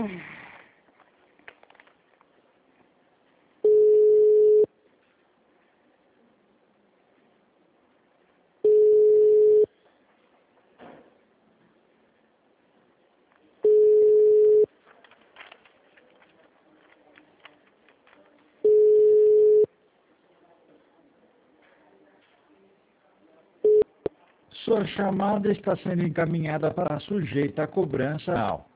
Sua chamada está sendo encaminhada para a sujeita à cobrança.